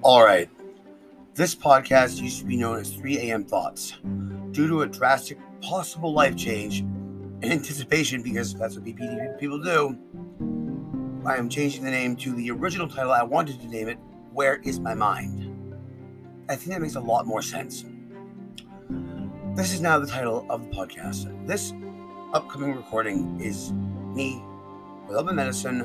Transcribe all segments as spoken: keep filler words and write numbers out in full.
All right. This podcast used to be known as three a.m. Thoughts. Due to a drastic possible life change and anticipation, because that's what B P D people do, I am changing the name to the original title I wanted to name it, Where Is My Mind? I think that makes a lot more sense. This is now the title of the podcast. This upcoming recording is me without my medicine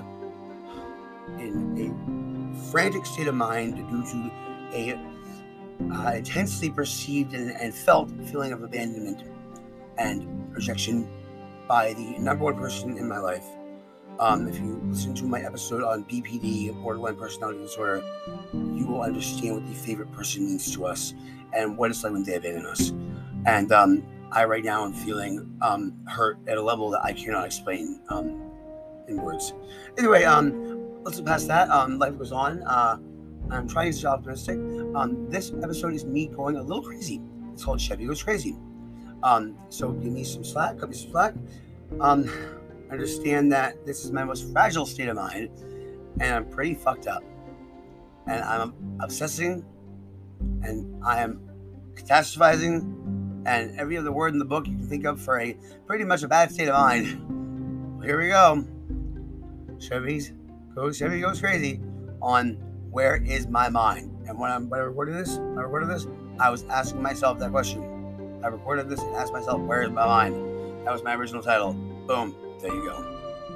in a frantic state of mind due to a uh, intensely perceived and, and felt feeling of abandonment and rejection by the number one person in my life. Um, if you listen to my episode on B P D, borderline personality disorder, you will understand what the favorite person means to us and what it's like when they abandon us. And um, I right now am feeling um, hurt at a level that I cannot explain um, in words. Anyway, um, let's look past that. Um, life goes on. Uh, I'm trying to stay optimistic. Um, this episode is me going a little crazy. It's called Chevy Goes Crazy. Um, so give me some slack, cut me some slack. Um, understand that this is my most fragile state of mind, and I'm pretty fucked up. And I'm obsessing, and I am catastrophizing, and every other word in the book you can think of for a pretty much a bad state of mind. Well, here we go. Chevy goes, Chevy goes crazy on Where Is My Mind? And when, I'm, when I recorded this, when I recorded this, I was asking myself that question. I recorded this and asked myself, where is my mind? That was my original title. Boom. There you go.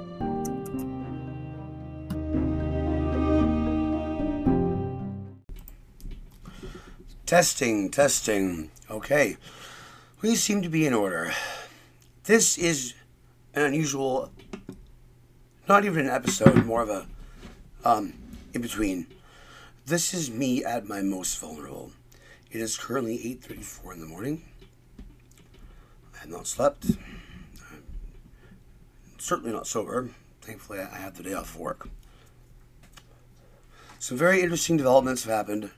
Testing, testing. Okay. We seem to be in order. This is an unusual, not even an episode, more of a um, in-between. This is me at my most vulnerable. It is currently eight thirty-four in the morning. I have not slept. I'm certainly not sober. Thankfully, I have the day off work. Some very interesting developments have happened.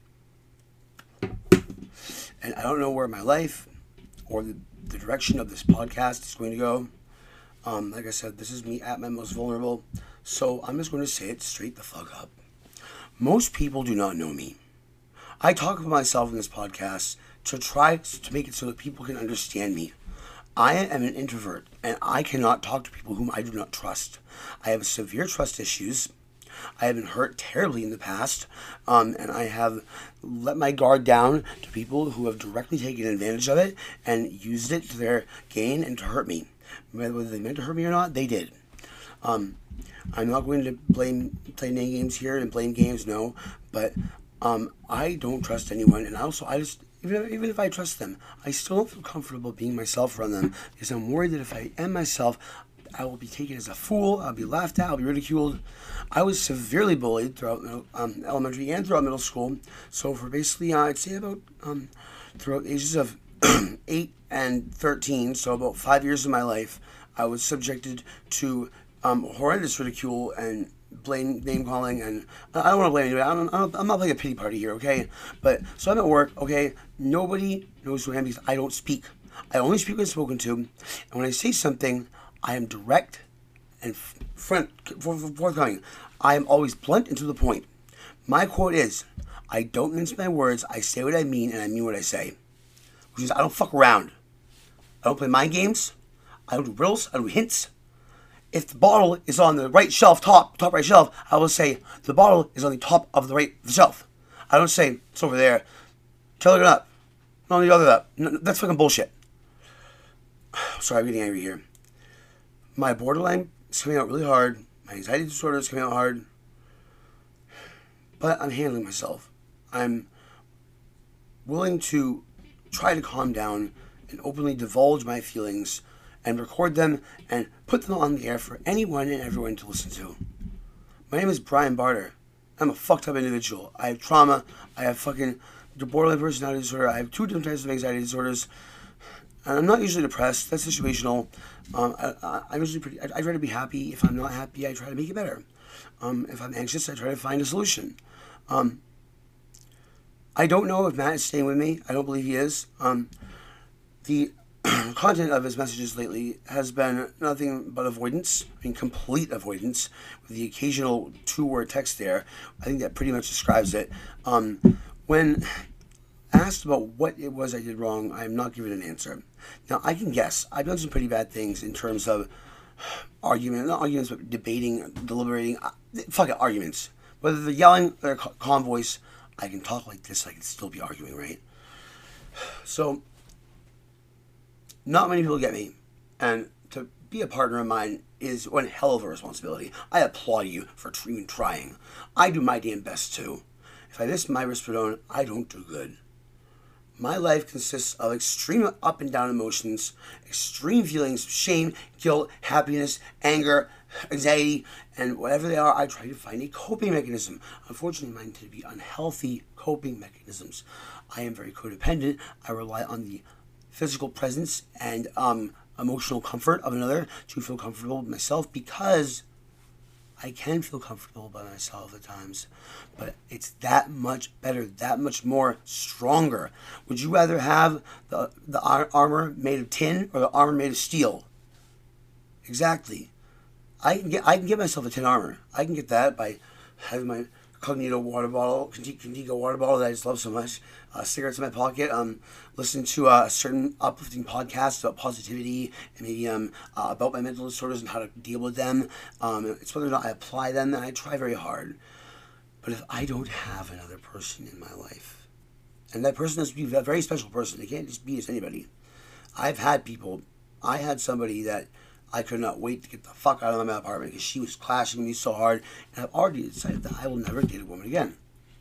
And I don't know where my life or the, the direction of this podcast is going to go. Um, like I said, this is me at my most vulnerable. So I'm just going to say it straight the fuck up. Most people do not know me. I talk about myself in this podcast to try to make it so that people can understand me. I am an introvert, and I cannot talk to people whom I do not trust. I have severe trust issues. I have been hurt terribly in the past, um, and I have let my guard down to people who have directly taken advantage of it and used it to their gain and to hurt me. Whether they meant to hurt me or not, they did. Um, I'm not going to blame play name games here and blame games, no, but um, I don't trust anyone, and also I just even if, even if I trust them, I still don't feel comfortable being myself around them because I'm worried that if I am myself, I will be taken as a fool. I'll be laughed at. I'll be ridiculed. I was severely bullied throughout um, elementary and throughout middle school. So for basically, uh, I'd say about um, throughout the ages of eight and thirteen, so about five years of my life, I was subjected to um, horrendous ridicule and blame name calling, and I don't want to blame anybody. I don't, I don't, I'm not playing a pity party here, okay? But so I'm at work, okay? Nobody knows who I am because I don't speak. I only speak when spoken to, and when I say something, I am direct and front forthcoming. I am always blunt and to the point. My quote is, "I don't mince my words. I say what I mean, and I mean what I say." Which is, I don't fuck around. I don't play mind games. I don't do riddles. I don't do hints. If the bottle is on the right shelf, top, top right shelf, I will say, the bottle is on the top of the right shelf. I don't say, it's over there. Tell it up. No, the other up. No, that's fucking bullshit. Sorry, I'm getting angry here. My borderline is coming out really hard. My anxiety disorder is coming out hard. But I'm handling myself. I'm willing to try to calm down and openly divulge my feelings and record them and put them on the air for anyone and everyone to listen to. My name is Brian Barter. I'm a fucked up individual. I have trauma. I have fucking borderline personality disorder. I have two different types of anxiety disorders. And I'm not usually depressed. That's situational. Um, I, I, I'm usually pretty... I, I try to be happy. If I'm not happy, I try to make it better. Um, if I'm anxious, I try to find a solution. Um, I don't know if Matt is staying with me. I don't believe he is. Um, the content of his messages lately has been nothing but avoidance. I mean, complete avoidance, with the occasional two-word text there. I think that pretty much describes it. Um, when asked about what it was I did wrong, I am not given an answer. Now, I can guess. I've done some pretty bad things in terms of argument, not arguments, but debating, deliberating. Uh, fuck it, arguments. Whether they're yelling or calm voice, I can talk like this, I can still be arguing, right? So, not many people get me. And to be a partner of mine is one hell of a responsibility. I applaud you for even trying. I do my damn best too. If I miss my risperidone, I don't do good. My life consists of extreme up and down emotions, extreme feelings of shame, guilt, happiness, anger, anxiety, and whatever they are, I try to find a coping mechanism. Unfortunately, mine tend to be unhealthy coping mechanisms. I am very codependent. I rely on the physical presence and um, emotional comfort of another to feel comfortable with myself, because I can feel comfortable by myself at times, but it's that much better, that much more stronger. Would you rather have the the armor made of tin or the armor made of steel? Exactly. I can get I can get myself a tin armor. I can get that by having my Cognito water bottle, Contigo water bottle that I just love so much, uh, cigarettes in my pocket, um, listen to uh, certain uplifting podcasts about positivity and maybe um, uh, about my mental disorders and how to deal with them. Um, it's whether or not I apply them, and I try very hard. But if I don't have another person in my life, and that person has to be a very special person, they can't just be as anybody. I've had people, I had somebody that I could not wait to get the fuck out of my apartment because she was clashing me so hard, and I've already decided that I will never date a woman again.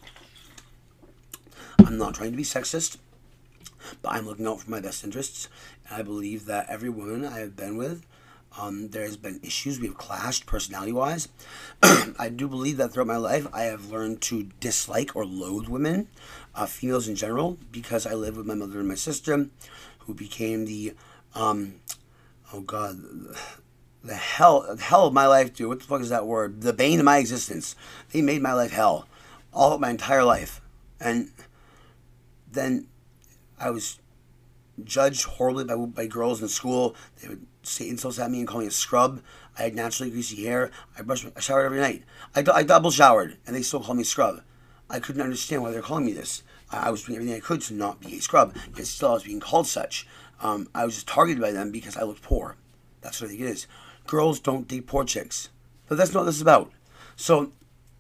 I'm not trying to be sexist, but I'm looking out for my best interests, and I believe that every woman I have been with, um, there has been issues, we have clashed personality-wise. I do believe that throughout my life, I have learned to dislike or loathe women, uh, females in general, because I lived with my mother and my sister, who became the... Um, Oh God, the hell, the hell of my life, dude. What the fuck is that word? The bane of my existence. They made my life hell, all of my entire life, and then I was judged horribly by by girls in school. They would say insults at me and call me a scrub. I had naturally greasy hair. I brushed, my, I showered every night. I, I double showered, and they still called me scrub. I couldn't understand why they were calling me this. I, I was doing everything I could to not be a scrub, yet still I was being called such. Um, I was just targeted by them because I looked poor. That's what I think it is. Girls don't date poor chicks. But that's not what this is about. So,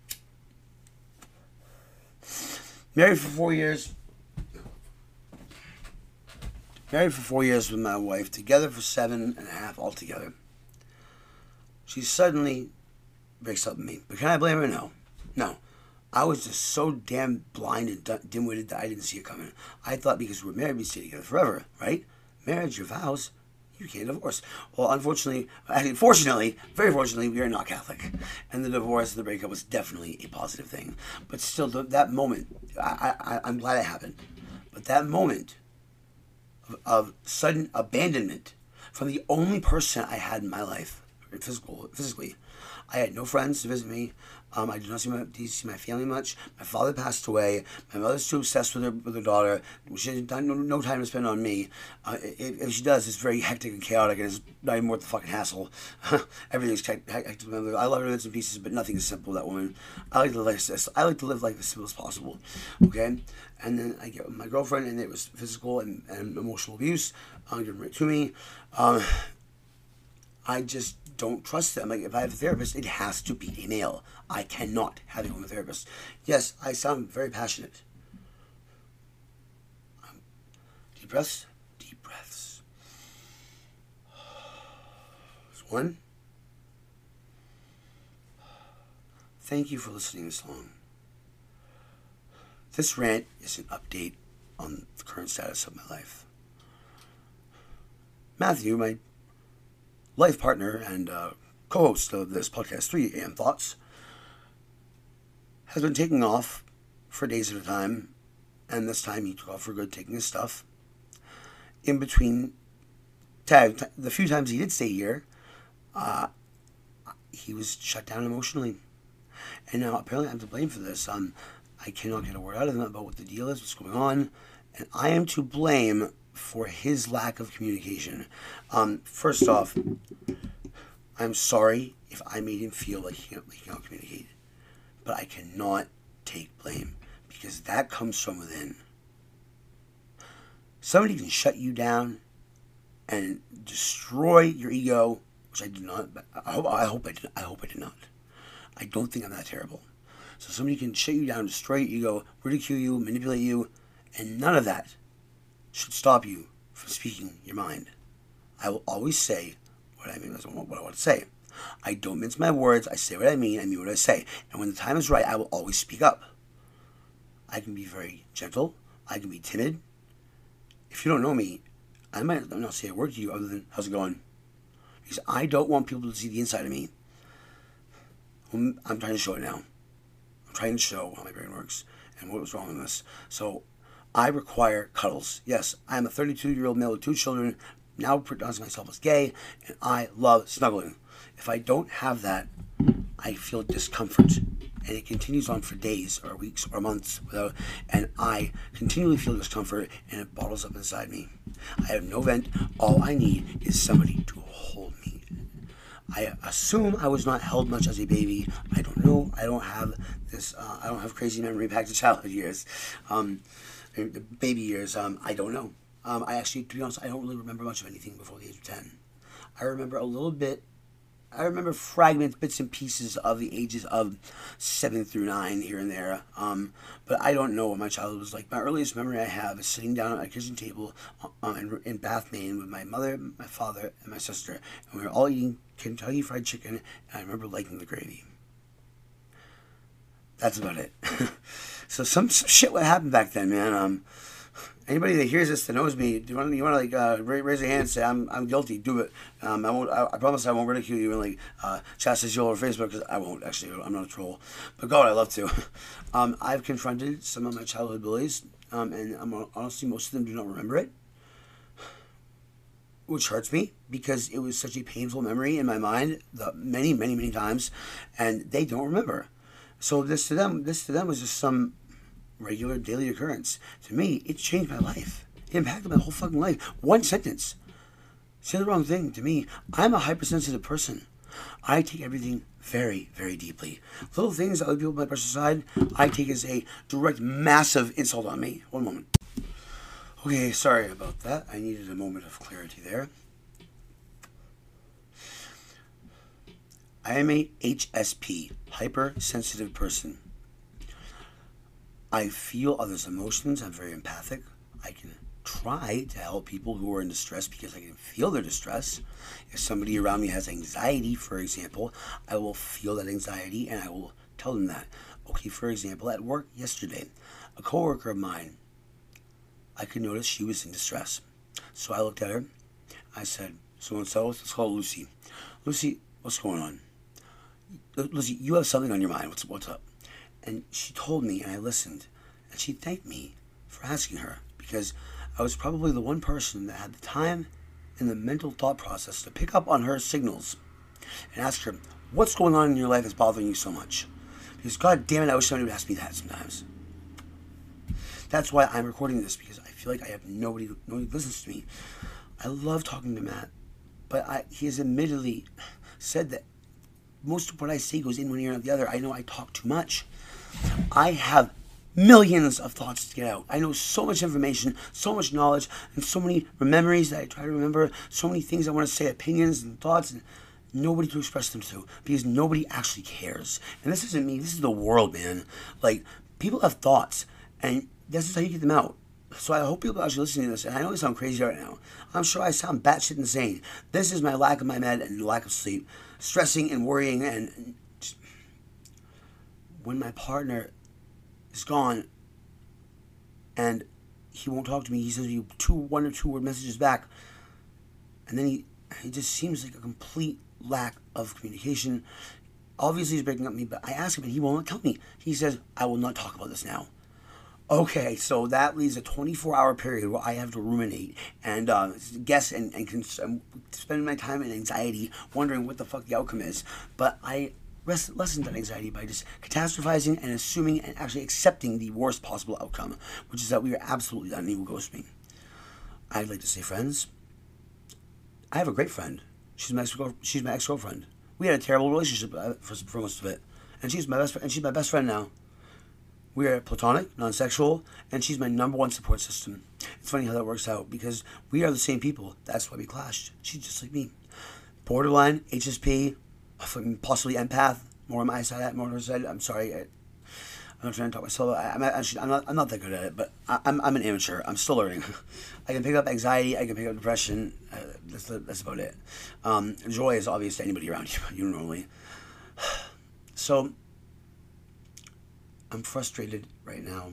married for four years. Married for four years with my wife. Together for seven and a half altogether. She suddenly breaks up with me. But can I blame her? No. No. I was just so damn blind and dim-witted that I didn't see it coming. I thought because we're married, we'd stay together forever, right? Marriage, your vows, you can't divorce. Well, unfortunately, actually, fortunately, very fortunately, we are not Catholic. And the divorce and the breakup was definitely a positive thing. But still, that moment, I, I, I'm glad it happened. But that moment of, of sudden abandonment from the only person I had in my life, physical, physically, I had no friends to visit me. Um, I did not see my, see my family much. My father passed away. My mother's too obsessed with her with her daughter. She has no, no time to spend on me. Uh, if, if she does, it's very hectic and chaotic, and it's not even worth the fucking hassle. Everything's hectic. I love her bits and pieces, but nothing is simple. That woman. I like to live. I like to live life as simple as possible. Okay, and then I get with my girlfriend, and it was physical and, and emotional abuse. Um, given right to me. Um, I just don't trust them. Like, if I have a therapist, it has to be a male. I cannot have a woman therapist. Yes, I sound very passionate. Um, deep breaths. Deep breaths. There's one. Thank you for listening this long. This rant is an update on the current status of my life. Matthew, my life partner and uh, co-host of this podcast, three A M Thoughts, has been taking off for days at a time, and this time he took off for good, taking his stuff. In between, t- the few times he did stay here, uh, he was shut down emotionally. And now apparently I'm to blame for this. Um, I cannot get a word out of him about what the deal is, what's going on, and I am to blame for his lack of communication. Um, first off, I'm sorry if I made him feel like he can't, he can't communicate. But I cannot take blame because that comes from within. Somebody can shut you down and destroy your ego, which I did not. I hope I hope I did. I hope I did not. I don't think I'm that terrible. So somebody can shut you down, destroy your ego, ridicule you, manipulate you, and none of that should stop you from speaking your mind. I will always say what I mean. That's what I want to say. I don't mince my words. I say what I mean. I mean what I say. And when the time is right, I will always speak up. I can be very gentle. I can be timid. If you don't know me, I might not say a word to you other than, how's it going? Because I don't want people to see the inside of me. I'm, I'm trying to show it now. I'm trying to show how my brain works and what was wrong with this. So I require cuddles. Yes, I am a thirty-two-year-old male with two children, now pronouncing myself as gay, and I love snuggling. If I don't have that, I feel discomfort. And it continues on for days or weeks or months without, and I continually feel discomfort and it bottles up inside me. I have no vent. All I need is somebody to hold me. I assume I was not held much as a baby. I don't know. I don't have this, uh, I don't have crazy memory back to childhood years. Um, the baby years, um, I don't know. Um, I actually, to be honest, I don't really remember much of anything before the age of ten. I remember a little bit. I remember fragments, bits and pieces of the ages of seven through nine here and there. Um, but I don't know what my childhood was like. My earliest memory I have is sitting down at a kitchen table uh, in, in Bath, Maine with my mother, my father, and my sister. And we were all eating Kentucky Fried Chicken, and I remember liking the gravy. That's about it. So some, some shit what happened back then, man. Um, Anybody that hears this that knows me, do you want to, you want to like uh, raise your hand and say I'm I'm guilty? Do it. Um, I won't. I, I promise I won't ridicule you and like uh, chastise you all over Facebook because I won't actually. I'm not a troll, but God, I love to. um, I've confronted some of my childhood bullies, um, and I'm honestly most of them do not remember it, which hurts me because it was such a painful memory in my mind, the many many many times, and they don't remember. So this to them, this to them was just some regular daily occurrence. To me, it changed my life. It impacted my whole fucking life. One sentence. Say the wrong thing. To me, I'm a hypersensitive person. I take everything very, very deeply. Little things that other people might brush aside, I take as a direct, massive insult on me. One moment. Okay, sorry about that. I needed a moment of clarity there. I am a H S P, hypersensitive person. I feel others' emotions. I'm very empathic. I can try to help people who are in distress because I can feel their distress. If somebody around me has anxiety, for example, I will feel that anxiety and I will tell them that. Okay, for example, at work yesterday, a coworker of mine, I could notice she was in distress. So I looked at her. I said, so-and-so, let's call Lucy. Lucy, what's going on? Lucy, you have something on your mind. What's, what's up? And she told me, and I listened, and she thanked me for asking her, because I was probably the one person that had the time and the mental thought process to pick up on her signals and ask her, what's going on in your life that's bothering you so much? Because, God damn it, I wish somebody would ask me that sometimes. That's why I'm recording this, because I feel like I have nobody, nobody listens to me. I love talking to Matt, but I, he has admittedly said that most of what I say goes in one ear and out the other. I know I talk too much. I have millions of thoughts to get out. I know so much information, so much knowledge, and so many memories that I try to remember, so many things I want to say, opinions and thoughts, and nobody to express them to, because nobody actually cares. And this isn't me, this is the world, man. Like, people have thoughts, and this is how you get them out. So I hope people are actually listening to this, and I know I sound crazy right now. I'm sure I sound batshit insane. This is my lack of my med and lack of sleep, stressing and worrying, and just, when my partner is gone and he won't talk to me, he sends me two, one or two word messages back, and then he, he just seems like a complete lack of communication. Obviously he's breaking up with me, but I ask him and he won't tell me. He says, I will not talk about this now. Okay, so that leaves a twenty-four hour period where I have to ruminate and uh, guess and, and cons- spend my time in anxiety wondering what the fuck the outcome is. But I rest- lessen that anxiety by just catastrophizing and assuming and actually accepting the worst possible outcome, which is that we are absolutely done and he will ghost me. I'd like to say friends. I have a great friend. She's my ex she's my ex girlfriend. We had a terrible relationship for, for most of it, and she's my best and she's my best friend now. We are platonic, non-sexual, and she's my number one support system. It's funny how that works out because we are the same people. That's why we clashed. She's just like me, borderline H S P, possibly empath. More on my side, more on her side. I'm sorry. I, I'm not trying to talk myself. I, I'm, actually, I'm not. I'm not that good at it, but I, I'm. I'm an amateur. I'm still learning. I can pick up anxiety. I can pick up depression. Uh, that's that's about it. Um, joy is obvious to anybody around you. You normally. So. I'm frustrated right now.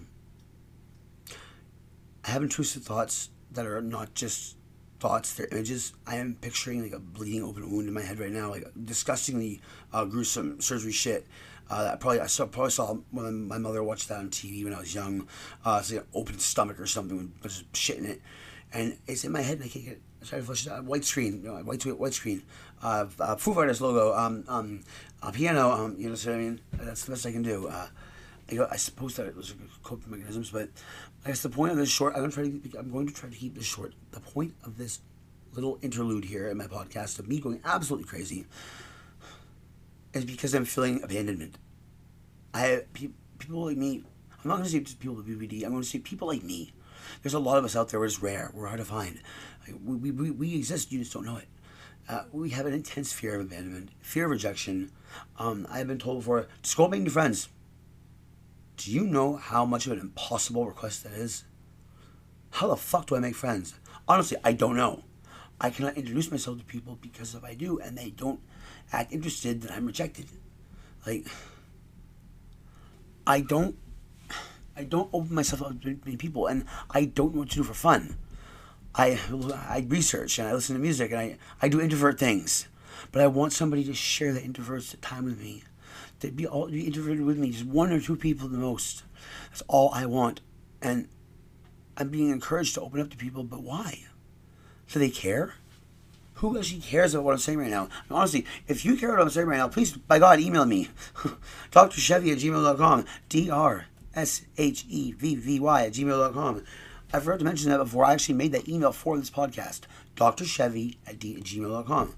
I have intrusive thoughts that are not just thoughts; they're images. I am picturing like a bleeding open wound in my head right now, like disgustingly uh, gruesome surgery shit. Uh, I probably I saw probably saw when my mother watched that on T V when I was young. Uh, it's like an open stomach or something with a bunch of shit in it, and it's in my head and I can't get it. I try to flush it out. White screen, you know, white white screen. Uh, uh, Foo Fighters logo. Um, um, a piano. Um, you know what I mean? That's the best I can do. Uh, I, I suppose that it was a coping mechanisms, but I guess the point of this short. I'm going to try to. I'm going to try to keep this short. The point of this little interlude here in my podcast of me going absolutely crazy is because I'm feeling abandonment. I pe- people like me. I'm not going to say just people with B P D. I'm going to say people like me. There's a lot of us out there. It's rare. We're hard to find. We we, we exist. You just don't know it. Uh, we have an intense fear of abandonment, fear of rejection. Um, I've been told before, just go make new friends. Do you know how much of an impossible request that is? How the fuck do I make friends? Honestly, I don't know. I cannot introduce myself to people because if I do and they don't act interested, then I'm rejected. Like, I don't, I don't open myself up to many people, and I don't know what to do for fun. I, I research and I listen to music and I, I do introvert things, but I want somebody to share the introvert time with me. To be all be introverted with me, just one or two people the most. That's all I want, and I'm being encouraged to open up to people. But why? Do they care? Who actually cares about what I'm saying right now? And honestly, if you care about what I'm saying right now, please, by God, email me. D R Chevy at gmail dot com. D R S H E V V Y at gmail dot com. I forgot to mention that before. I actually made that email for this podcast. D R Chevy at gmail dot com.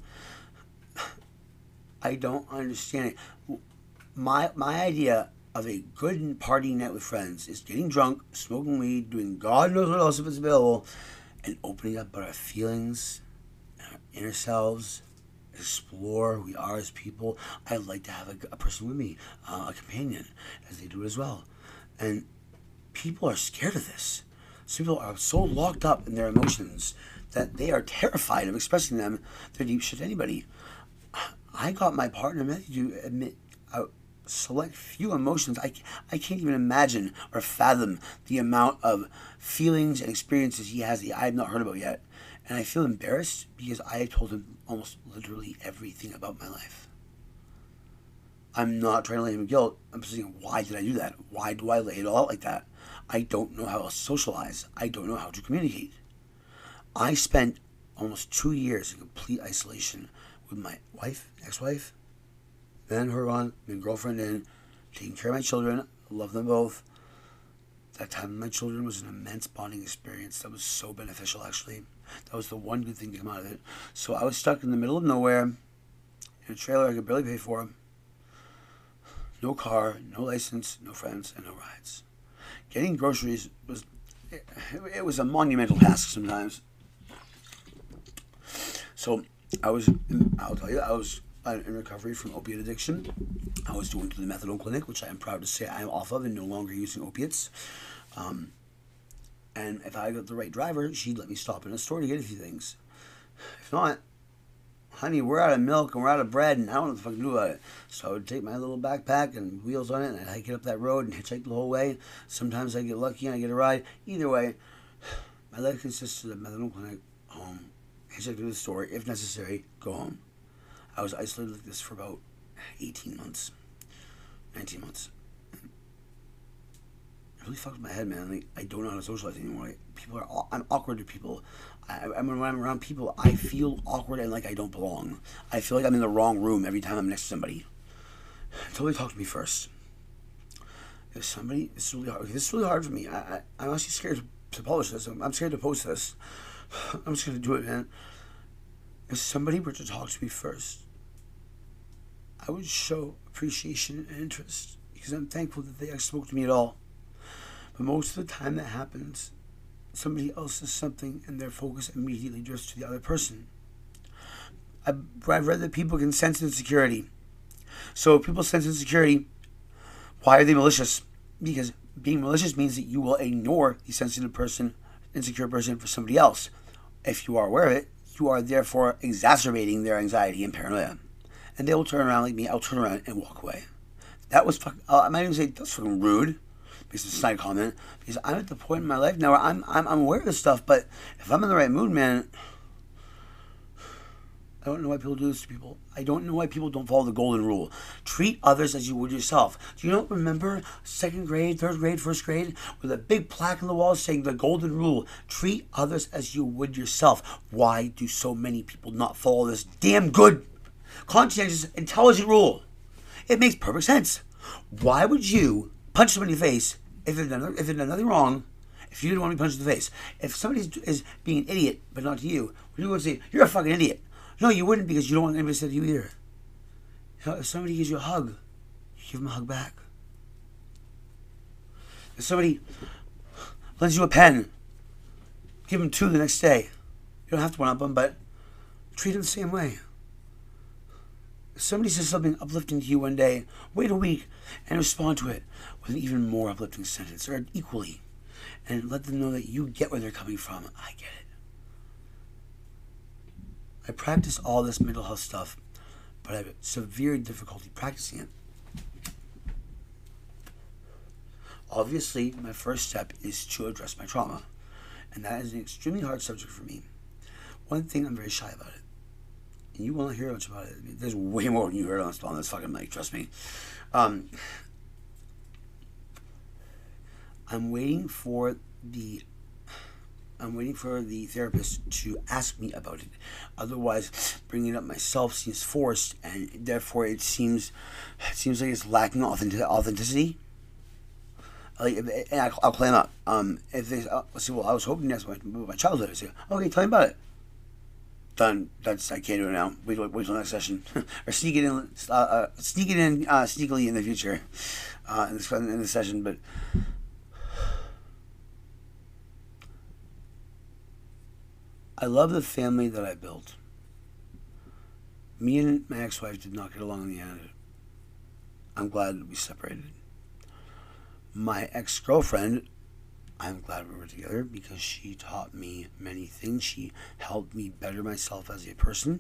I don't understand it. My my idea of a good party night with friends is getting drunk, smoking weed, doing God knows what else if it's available, and opening up about our feelings, our inner selves, explore who we are as people. I'd like to have a, a person with me, uh, a companion, as they do as well. And people are scared of this. Some people are so locked up in their emotions that they are terrified of expressing them, their deep shit to anybody. I got my partner Matthew to admit a select few emotions. I, I can't even imagine or fathom the amount of feelings and experiences he has that I have not heard about yet. And I feel embarrassed because I have told him almost literally everything about my life. I'm not trying to lay him in guilt. I'm just saying, why did I do that? Why do I lay it all out like that? I don't know how to socialize. I don't know how to communicate. I spent almost two years in complete isolation with my wife, ex-wife, then her on, my girlfriend in, taking care of my children. I love them both. That time with my children was an immense bonding experience that was so beneficial, actually. That was the one good thing to come out of it. So I was stuck in the middle of nowhere, in a trailer I could barely pay for. No car, no license, no friends, and no rides. Getting groceries was, it, it was a monumental task sometimes. So I was, I'll tell you, I was in recovery from opiate addiction. I was going to the methadone clinic, which I am proud to say I am off of and no longer using opiates. Um, and if I got the right driver, she'd let me stop in a store to get a few things. If not, honey, we're out of milk and we're out of bread and I don't know what the fuck to do about it. So I would take my little backpack and wheels on it and I'd hike it up that road and hitchhike the whole way. Sometimes I get lucky and I get a ride. Either way, my life consists of the methadone clinic, home, hitchhike to the store, if necessary, go home. I was isolated like this for about eighteen months, nineteen months. It really fucked with my head, man. Like, I don't know how to socialize anymore. Like, people are, I'm awkward to people. I, I, when I'm around people, I feel awkward and like I don't belong. I feel like I'm in the wrong room every time I'm next to somebody. Until they talk to me first. If somebody, it's really hard. This is really hard for me. I, I, I'm actually scared to publish this. I'm, I'm scared to post this. I'm just gonna do it, man. If somebody were to talk to me first, I would show appreciation and interest because I'm thankful that they spoke to me at all. But most of the time that happens, somebody else says something and their focus immediately drifts to the other person. I've, I've read that people can sense insecurity. So if people sense insecurity, why are they malicious? Because being malicious means that you will ignore the sensitive person, insecure person for somebody else. If you are aware of it, you are therefore exacerbating their anxiety and paranoia. And they will turn around like me. I'll turn around and walk away. That was fucking, uh, I might even say that's fucking rude. Because it's a snide comment. Because I'm at the point in my life now where I'm, I'm, I'm aware of this stuff. But if I'm in the right mood, man, I don't know why people do this to people. I don't know why people don't follow the golden rule. Treat others as you would yourself. Do you not remember second grade, third grade, first grade, with a big plaque on the wall saying the golden rule? Treat others as you would yourself. Why do so many people not follow this damn good, conscientious, intelligent rule? It makes perfect sense. Why would you punch somebody in the face if they've done, if they've done nothing wrong? If you didn't want to be punched in the face, if somebody is being an idiot but not to you, you would say you're a fucking idiot. No, you wouldn't, because you don't want anybody to say to you either. You know, if somebody gives you a hug, you give them a hug back. If somebody lends you a pen, give them two the next day. You don't have to one up them, but treat them the same way. If somebody says something uplifting to you one day, wait a week and respond to it with an even more uplifting sentence, or equally, and let them know that you get where they're coming from. I get it. I practice all this mental health stuff, but I have severe difficulty practicing it. Obviously, my first step is to address my trauma, and that is an extremely hard subject for me. One thing, I'm very shy about it, and you won't hear much about it. There's way more than you heard on this, on this fucking mic, trust me. Um, I'm waiting for the I'm waiting for the therapist to ask me about it. Otherwise, bringing it up myself seems forced, and therefore it seems it seems like it's lacking authentic- authenticity. Like, and I, I'll claim up. Um, if they uh, let's see, well, I was hoping that's my my childhood. I say, okay, tell me about it. Done. That's I can't do it now. Wait, wait, wait till next session, or sneak it in, uh, uh, sneak it in uh, sneakily in the future, uh, in this in this session, but. I love the family that I built. Me and my ex-wife did not get along in the end. I'm glad we separated. My ex-girlfriend, I'm glad we were together because she taught me many things. She helped me better myself as a person.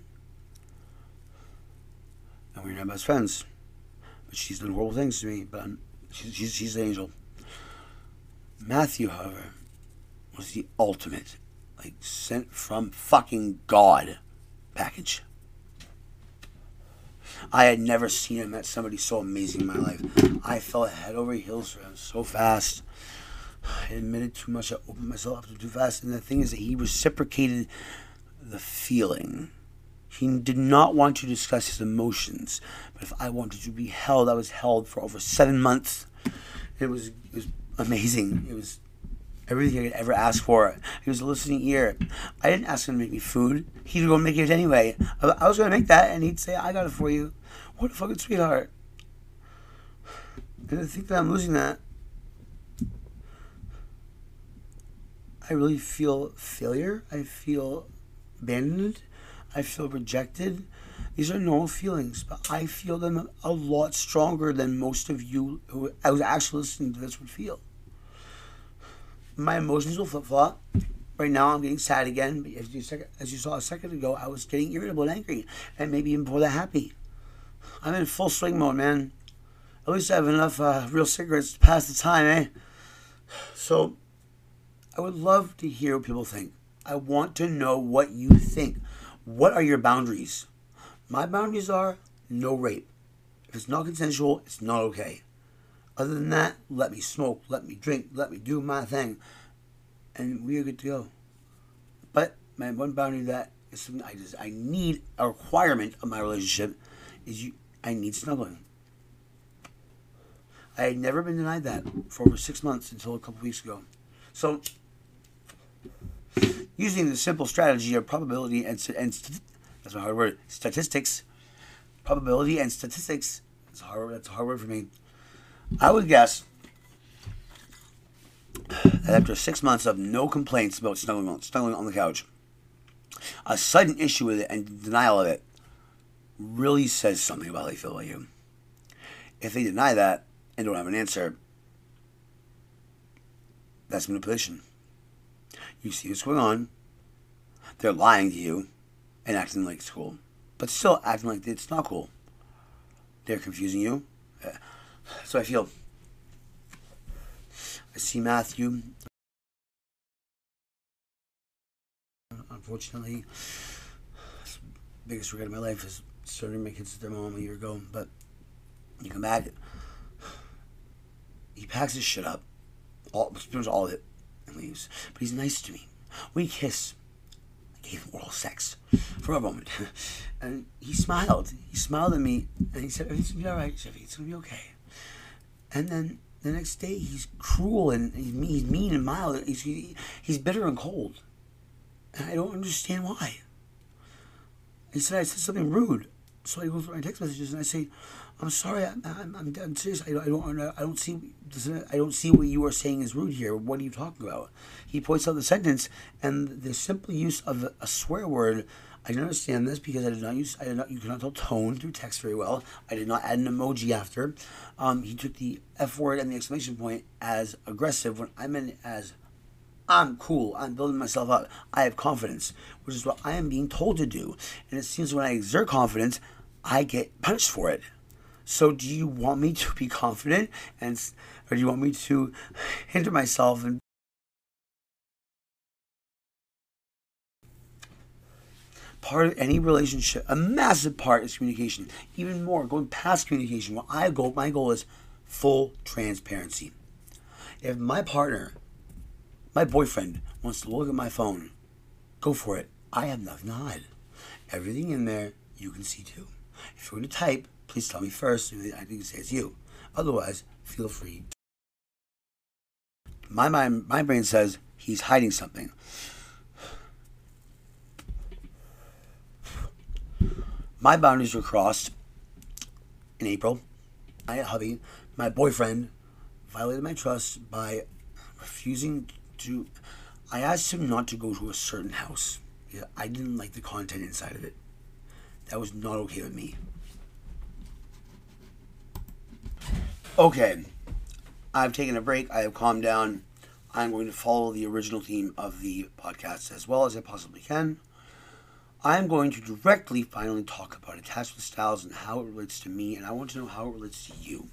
And we're not best friends. But she's done horrible things to me, but I'm, she's, she's, she's an angel. Matthew, however, was the ultimate, like, sent from fucking God package. I had never seen him met somebody so amazing in my life. I fell head over heels for him so fast. I admitted too much. I opened myself up too fast. And the thing is that he reciprocated the feeling. He did not want to discuss his emotions. But if I wanted to be held, I was held for over seven months. It was, it was amazing. It was everything I could ever ask for. He was a listening ear. I didn't ask him to make me food. He'd go make it anyway. I was going to make that, and he'd say, I got it for you. What a fucking sweetheart. And to think that I'm losing that, I really feel failure. I feel abandoned. I feel rejected. These are normal feelings, but I feel them a lot stronger than most of you who I was actually listening to this would feel. My emotions will flip-flop. Right now, I'm getting sad again. But as you, as you saw a second ago, I was getting irritable and angry. And maybe even before that, happy. I'm in full swing mode, man. At least I have enough uh, real cigarettes to pass the time, eh? So, I would love to hear what people think. I want to know what you think. What are your boundaries? My boundaries are no rape. If it's not consensual, it's not okay. Other than that, let me smoke, let me drink, let me do my thing. And we are good to go. But my one boundary that is something I just I need, a requirement of my relationship is you I need snuggling. I had never been denied that for over six months until a couple weeks ago. So Using the simple strategy of probability and, and that's a hard word, statistics, probability and statistics, that's a hard, that's a hard word for me. I would guess that after six months of no complaints about snuggling on, snuggling on the couch, a sudden issue with it and denial of it really says something about how they feel about you. If they deny that and don't have an answer, that's manipulation. You see what's going on. They're lying to you and acting like it's cool, but still acting like it's not cool. They're confusing you. So I feel. I see Matthew. Unfortunately, the biggest regret of my life is starting my kids with their mom a year ago. But you come back, he packs his shit up, all, pretty much all of it, and leaves. But he's nice to me. We kiss. I gave him oral sex for a moment, and he smiled. He smiled at me, and he said, "It's gonna be all right, Chevy. It's gonna be okay." And then the next day, he's cruel and he's mean, he's mean and mild. He's he's bitter and cold, and I don't understand why. He said I said something rude, so I go through my text messages and I say, "I'm sorry. I'm I'm, I'm, I'm serious. I, I don't I don't see I don't see what you are saying is rude here. What are you talking about?" He points out the sentence and the simple use of a swear word. I didn't understand this because I did not use, I did not, you cannot tell tone through text very well. I did not add an emoji after. Um, he took the F word and the exclamation point as aggressive when I meant it as, I'm cool, I'm building myself up, I have confidence, which is what I am being told to do. And it seems when I exert confidence, I get punished for it. So do you want me to be confident, and or do you want me to hinder myself and part of any relationship, a massive part is communication. Even more, going past communication. What I go, my goal is full transparency. If my partner, my boyfriend, wants to look at my phone, go for it. I have nothing to hide. Everything in there you can see too. If you're going to type, please tell me first. I think it says you. Otherwise, feel free. My mind, my brain says he's hiding something. My boundaries were crossed in April. My hubby, my boyfriend, violated my trust by refusing to. I asked him not to go to a certain house. Yeah, I didn't like the content inside of it. That was not okay with me. Okay, I've taken a break. I have calmed down. I'm going to follow the original theme of the podcast as well as I possibly can. I'm going to directly finally talk about attachment styles and how it relates to me, and I want to know how it relates to you.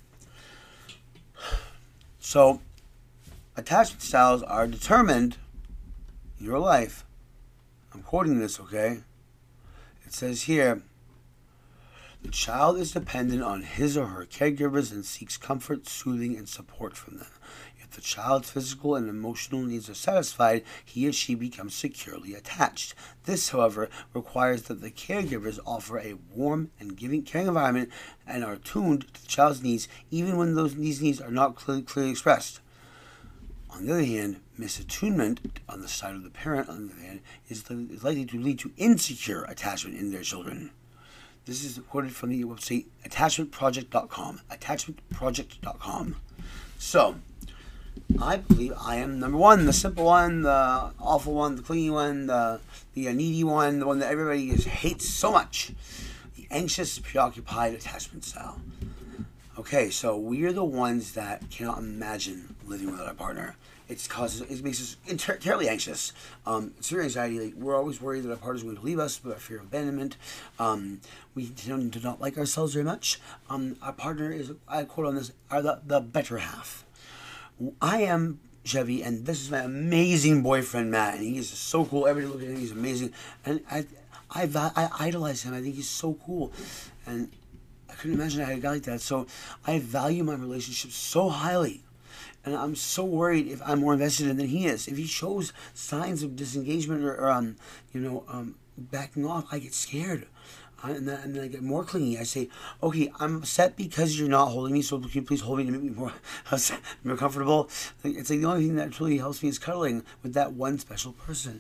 So, attachment styles are determined in your life. I'm quoting this, okay? It says here, the child is dependent on his or her caregivers and seeks comfort, soothing, and support from them. If the child's physical and emotional needs are satisfied, he or she becomes securely attached. This, however, requires that the caregivers offer a warm and giving caring environment and are tuned to the child's needs, even when those these needs are not clearly, clearly expressed. On the other hand, misattunement on the side of the parent, on the other hand, is, is likely to lead to insecure attachment in their children. This is quoted from the website attachment project dot com. attachment project dot com. So, I believe I am number one, the simple one, the awful one, the clingy one, the, the needy one, the one that everybody just hates so much. The anxious, preoccupied attachment style. Okay, so we are the ones that cannot imagine living without our partner. It's causes it makes us inter- terribly anxious. Um, severe anxiety. Like, we're always worried that our partner is going to leave us, but our fear of abandonment. Um, we tend to not like ourselves very much. Um, our partner is, I quote on this, are the, the better half. I am Chevy, and this is my amazing boyfriend Matt, and he is so cool. Everybody look at him; he's amazing, and I, I, I idolize him. I think he's so cool, and I couldn't imagine I had a guy like that. So I value my relationship so highly, and I'm so worried if I'm more invested in than he is. If he shows signs of disengagement or, or um, you know, um, backing off, I get scared. And then, and then I get more clingy. I say, okay, I'm upset because you're not holding me, so can you please hold me to make me more, more comfortable? It's like the only thing that truly helps me is cuddling with that one special person.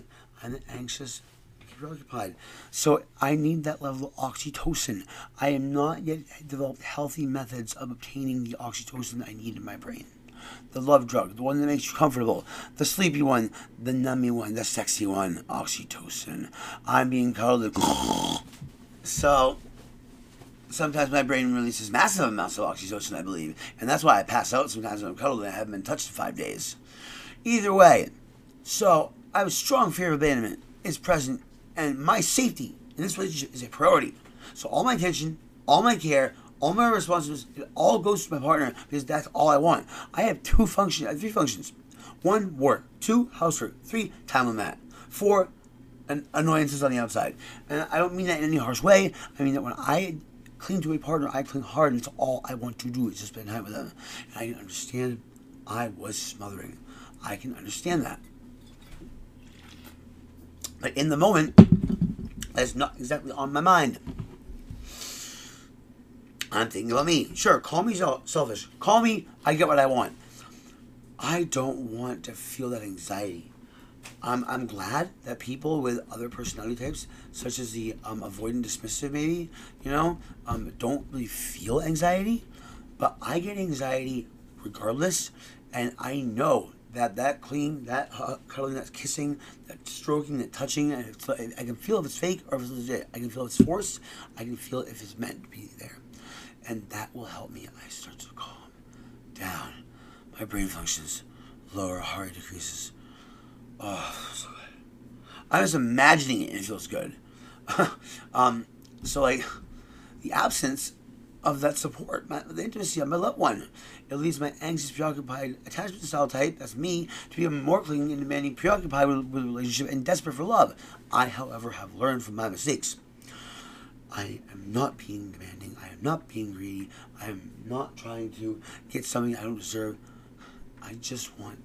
I'm the anxious, preoccupied. So I need that level of oxytocin. I am not yet developed healthy methods of obtaining the oxytocin I need in my brain. The love drug, the one that makes you comfortable, the sleepy one, the nummy one, the sexy one, oxytocin. I'm being cuddled. So sometimes my brain releases massive amounts of oxytocin, I believe, and that's why I pass out sometimes when I'm cuddled and I haven't been touched in five days. Either way, so I have a strong fear of abandonment is present, and my safety in this relationship is a priority. So all my attention, all my care, all my responsibilities, it all goes to my partner because that's all I want. I have two functions, I have three functions. One, work. Two, housework. Three, time on that. Four, an annoyances on the outside. And I don't mean that in any harsh way. I mean that when I cling to a partner, I cling hard, and it's all I want to do is just spend time with them. And I can understand I was smothering. I can understand that. But in the moment, that's not exactly on my mind. I'm thinking about me. Sure, call me selfish. Call me, I get what I want. I don't want to feel that anxiety. I'm, I'm glad that people with other personality types, such as the um, avoidant dismissive maybe, you know, um, don't really feel anxiety. But I get anxiety regardless, and I know that that clean, that uh, cuddling, that kissing, that stroking, that touching, and it's, I can feel if it's fake or if it's legit. I can feel if it's forced. I can feel if it's meant to be there. And that will help me. I start to calm down. My brain functions. Lower, heart rate decreases. Oh, so good. I'm just imagining it and it feels good. um, so, like, the absence of that support, my, the intimacy of my loved one, it leads my anxious, preoccupied attachment style type, that's me, to be more clinging and demanding, preoccupied with, with a relationship and desperate for love. I, however, have learned from my mistakes. I am not being demanding. I am not being greedy. I am not trying to get something I don't deserve. I just want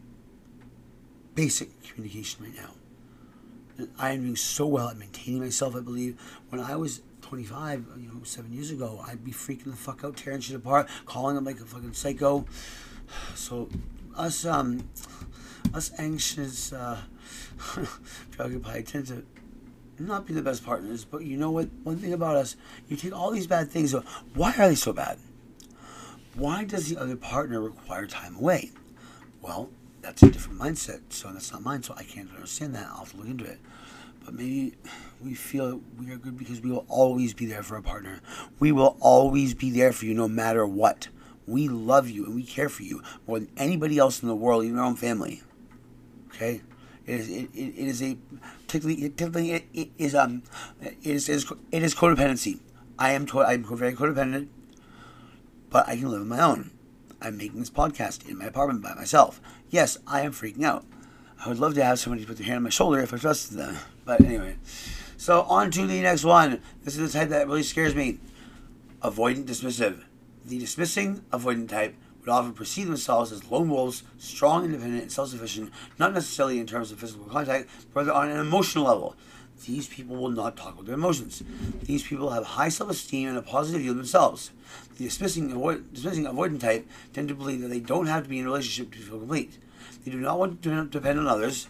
basic communication right now. And I am doing so well at maintaining myself, I believe. When I was twenty-five, you know, seven years ago, I'd be freaking the fuck out, tearing shit apart, calling them like a fucking psycho. So, us, um, us anxious, uh, preoccupied tend to not be the best partners, but you know what? One thing about us, you take all these bad things, so why are they so bad? Why does the other partner require time away? Well, that's a different mindset, so that's not mine, so I can't understand that. I'll have to look into it. But maybe we feel we are good because we will always be there for our partner. We will always be there for you no matter what. We love you and we care for you more than anybody else in the world, even our own family. Okay? It is, it, it is a particularly it, particularly it, it is um it is, it is it is codependency. I am to, I'm very codependent, but I can live on my own. I'm making this podcast in my apartment by myself. Yes, I am freaking out. I would love to have somebody put their hand on my shoulder if I trusted them. But anyway, so on to the next one. This is the type that really scares me. Avoidant dismissive. The dismissing avoidant type would often perceive themselves as lone wolves, strong, independent, and self-sufficient, not necessarily in terms of physical contact, but rather on an emotional level. These people will not talk about their emotions. These people have high self-esteem and a positive view of themselves. The dismissing, avoid, dismissing avoidant type tend to believe that they don't have to be in a relationship to feel complete. They do not want to depend on others,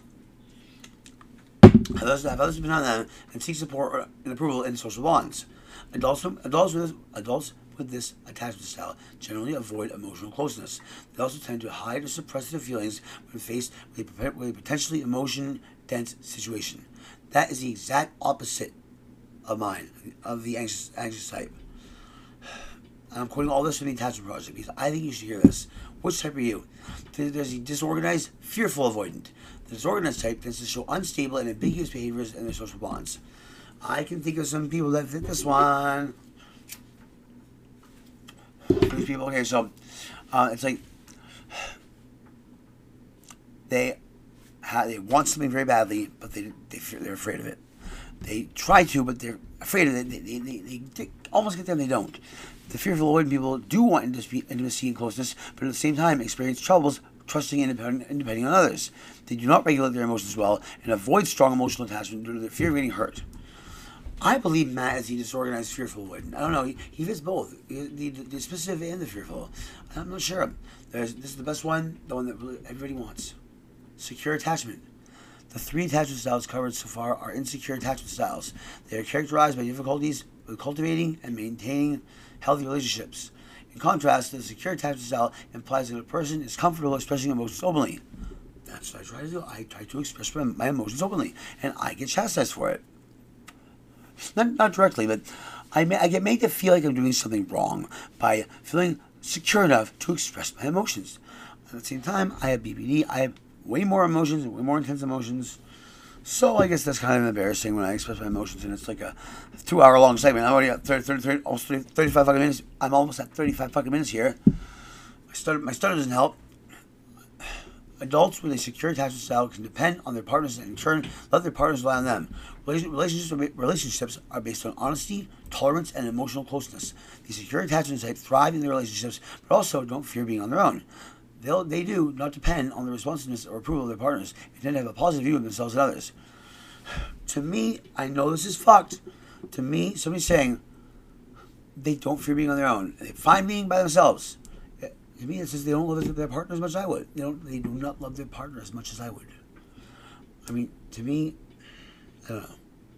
have others, have others depend on them, and seek support and approval in social bonds. Adults, adults, with, adults with this attachment style generally avoid emotional closeness. They also tend to hide or suppress their feelings when faced with a, with a potentially emotion-dense situation. That is the exact opposite of mine, of the anxious, anxious type. I'm quoting all this from the Attachment Project because I think you should hear this. Which type are you? There's the disorganized, fearful avoidant. The disorganized type tends to show unstable and ambiguous behaviors in their social bonds. I can think of some people that fit this one. These people, okay, so uh, it's like they have, they want something very badly, but they they fear, they're afraid of it. They try to, but they're afraid of it. They they, they, they, they almost get there, and they don't. The fearful avoidant people do want intimacy and closeness, but at the same time experience troubles trusting and depending on others. They do not regulate their emotions well and avoid strong emotional attachment due to their fear of getting hurt. I believe Matt is the disorganized, fearful avoidant. I don't know. He, he fits both, the, the, the specific and the fearful. I'm not sure. There's, this is the best one, the one that everybody wants. Secure attachment. The three attachment styles covered so far are insecure attachment styles. They are characterized by difficulties with cultivating and maintaining healthy relationships. In contrast, the secure attachment style implies that a person is comfortable expressing emotions openly. That's what I try to do. I try to express my, my emotions openly, and I get chastised for it. Not, not directly, but I, may, I get made to feel like I'm doing something wrong by feeling secure enough to express my emotions. At the same time, I have B P D. I have way more emotions, way more intense emotions. So I guess that's kind of embarrassing when I express my emotions, and it's like a two-hour-long segment. I'm already at thirty, thirty, thirty, almost thirty, thirty-five fucking minutes. I'm almost at thirty-five fucking minutes here. My stutter, my stutter doesn't help. Adults with a secure attachment style can depend on their partners and in turn let their partners rely on them. Relationships, relationships are based on honesty, tolerance, and emotional closeness. The secure attachment type thrive in their relationships, but also don't fear being on their own. They'll, they do not depend on the responsiveness or approval of their partners and tend to have a positive view of themselves and others. To me, I know this is fucked. To me, somebody's saying they don't fear being on their own. They find being by themselves. To me, it says they don't love their partner as much as I would. They don't. They do not love their partner as much as I would. I mean, to me, I don't know.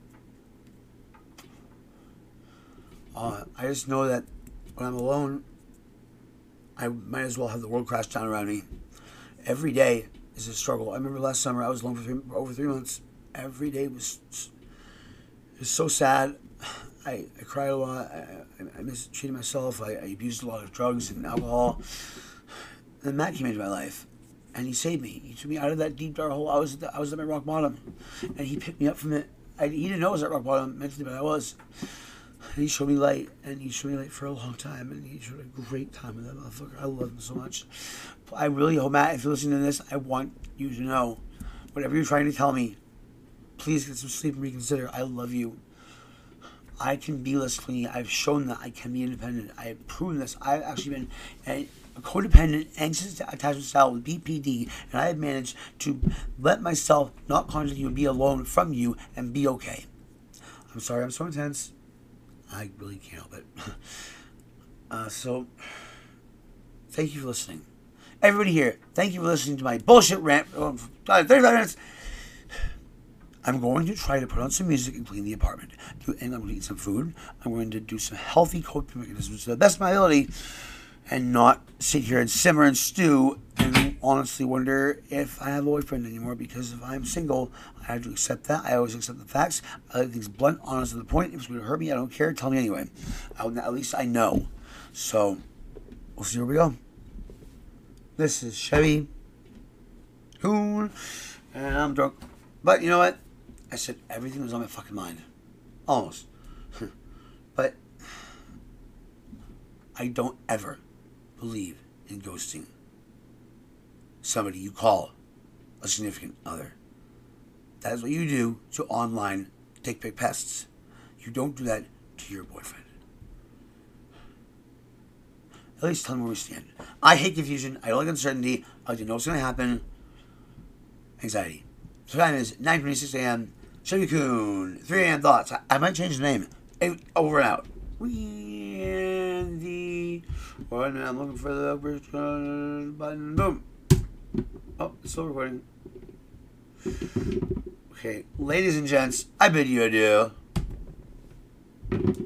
Uh, I just know that when I'm alone, I might as well have the world crash down around me. Every day is a struggle. I remember last summer I was alone for, three, for over three months. Every day was it was so sad. I, I cried a lot. I, I, I mistreated myself. I, I abused a lot of drugs and alcohol. And Matt came into my life, and he saved me. He took me out of that deep dark hole. I was at the, I was at my rock bottom, and he picked me up from it. I, he didn't know I was at rock bottom mentally, but I was. And he showed me light, and he showed me light for a long time, and he showed a great time with that motherfucker. I love him so much. I really hope, Matt, if you're listening to this, I want you to know, whatever you're trying to tell me, please get some sleep and reconsider. I love you. I can be less clingy. I've shown that I can be independent. I have proven this. I've actually been a, a codependent, anxious attachment style with B P D, and I have managed to let myself not contact you and be alone from you and be okay. I'm sorry I'm so intense. I really can't help it. Uh, so, thank you for listening. Everybody here, thank you for listening to my bullshit rant. Oh, thirty-five minutes. I'm going to try to put on some music and clean the apartment. Do, and I'm going to eat some food. I'm going to do some healthy coping mechanisms to the best of my ability and not sit here and simmer and stew and honestly wonder if I have a boyfriend anymore, because if I'm single, I have to accept that. I always accept the facts. I like things blunt, honest to the point. If it's going to hurt me, I don't care. Tell me anyway. I'll, at least I know. So, we'll see where we go. This is Chevy Coon, and I'm drunk. But you know what? I said everything was on my fucking mind. Almost. But I don't ever believe in ghosting somebody you call a significant other. That is what you do to online dick pic pests. You don't do that to your boyfriend. At least tell me where we stand. I hate confusion. I don't like uncertainty. I like to know what's going to happen. Anxiety. So time is nine twenty-six a.m. Chevy Coon. three a.m. thoughts. I, I might change the name. Over and out. Wendy. Well, I'm looking for the button. Boom. Oh, it's still recording. Okay, ladies and gents, I bid you adieu.